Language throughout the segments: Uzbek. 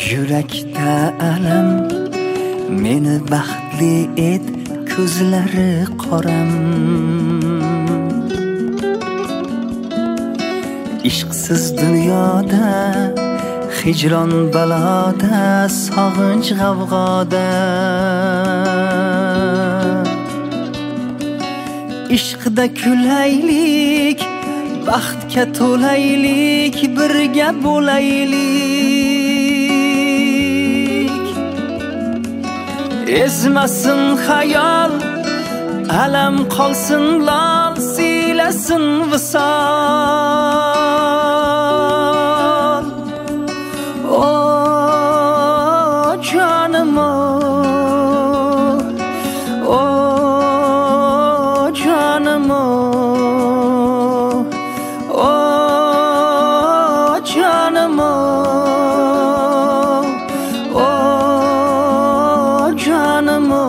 Yurakda alam meni baxtli et, ko'zlari qoram. Ishqsiz dunyoda, hijron baloda, sog'inch g'avg'oda. Ishqda kulaylik, baxtga to'laylik, birga bo'laylik. Ezmasin xayol, alam qolsin lol, siylasin visol. O jonim o, o jonim o, o jonim o, o jonim o.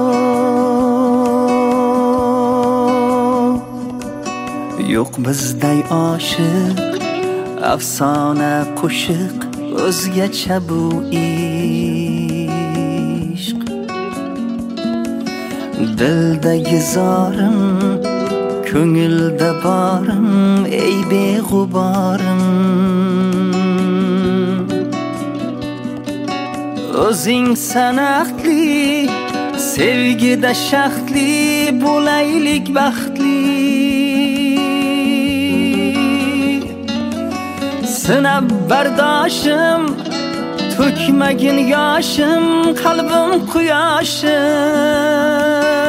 Yo'q bizday oshiq, afsona qo'shiq, o'zgacha bu ishq. Dildagi zorim, ko'ngilda borim, ey beg'uborim. O'zing sanaqli, sevgida shaxtli, bo'laylik baxtli. Sinab bardoshim, to'kmagin yoshim, qalbim quyoshim.